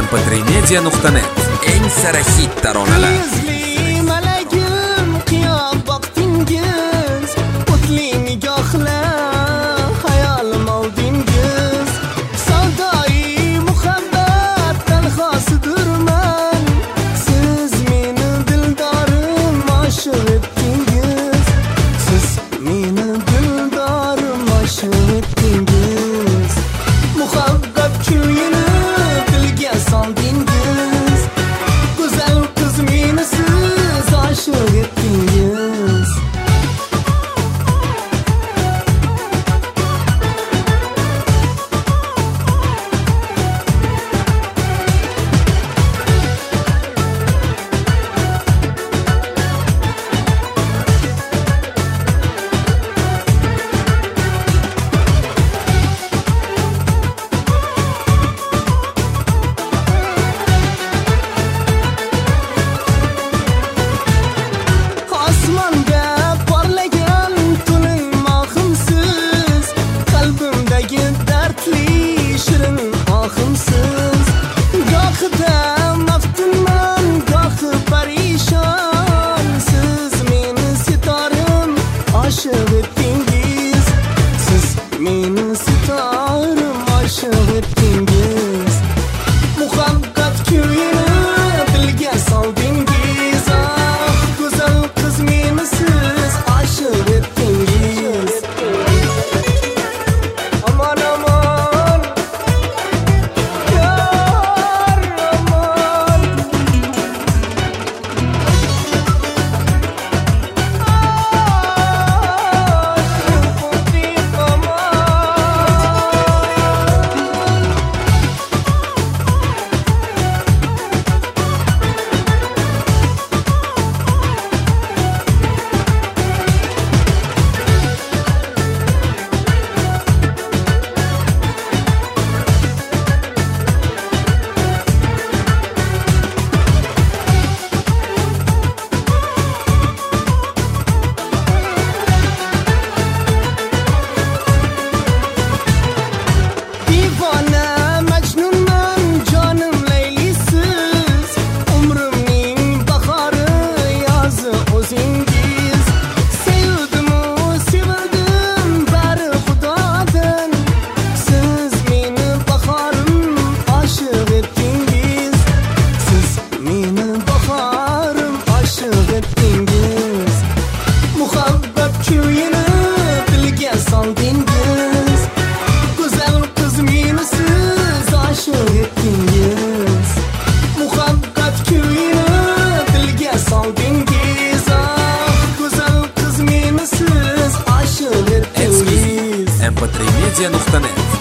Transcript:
mp3media.net eng sara hit taronalar. Malagim qiyob vaqtingiz, o'tli nigohlar hayolim oldingiz. Savdoi muhabbat talxosidirman, siz meni dildorim oshiq etdingiz. Siz meni dildorim oshiq etdingiz. Muhabbat kuyini dilga soldingiz. Go'zal qiz meni siz oshiq etdingiz. Osmonda porlagan tuning mohimsiz, qalbimdagi dardli shirin ohimsiz. Gohida maftunman, gohi parishon, siz meni sitorim oshiq etdingiz. Siz meni sitorim oshiq etdingiz. Muhabbat kuyini dilga soldingiz. Go'zal qiz meni siz oshiq etdingiz. Aman aman, yar aman. Xudik aman. Divona majnunman, jonim laylisiz. Umrimning bahori yozi o'zingiz. Sevdimu sevirdim bari Xudodan. Siz meni bahorim oshiq etdingiz. Siz meni bahorim oshiq etdingiz. Muhabbat kuyini dilga soldingiz. Go'zal qiz meni siz oshiq etdingiz. Muhabbat kuyini dilga soldingiz. Go'zal qiz meni siz oshiq etdingiz. mp3media.net